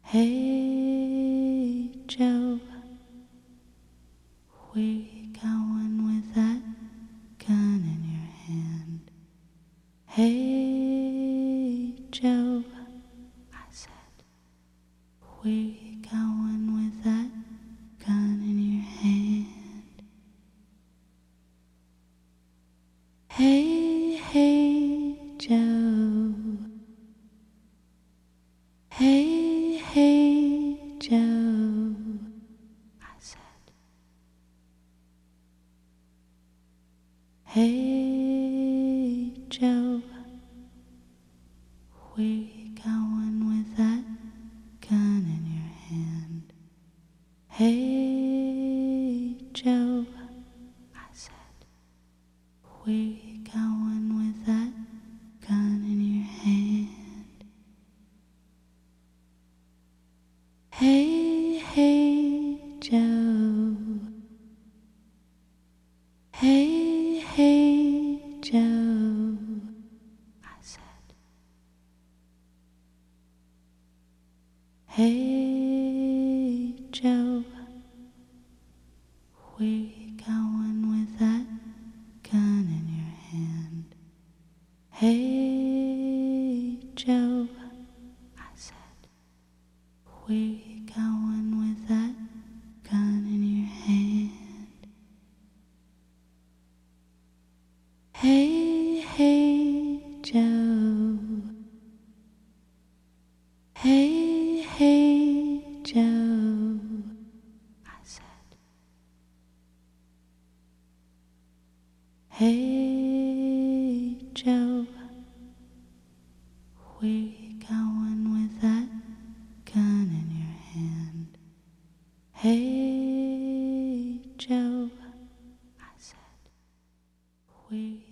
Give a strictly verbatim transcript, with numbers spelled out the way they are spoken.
Hey Joe, where you going with that gun in your hand? Hey Joe, I said, where you going with that gun in your hand? Hey, hey Joe, hey, hey Joe, I said, hey Joe, where you going with that gun in your hand? Hey Joe, I said, where you going with that gun in your hand? Hey, hey Joe, hey, hey Joe, I said, hey Joe, where you going with that gun in your hand? Hey Joe, I said, where you going with that gun in your hand? Hey, hey Joe, hey, hey Joe, I said, hey Joe, where you going with that gun in your hand? Hey Joe, I said, where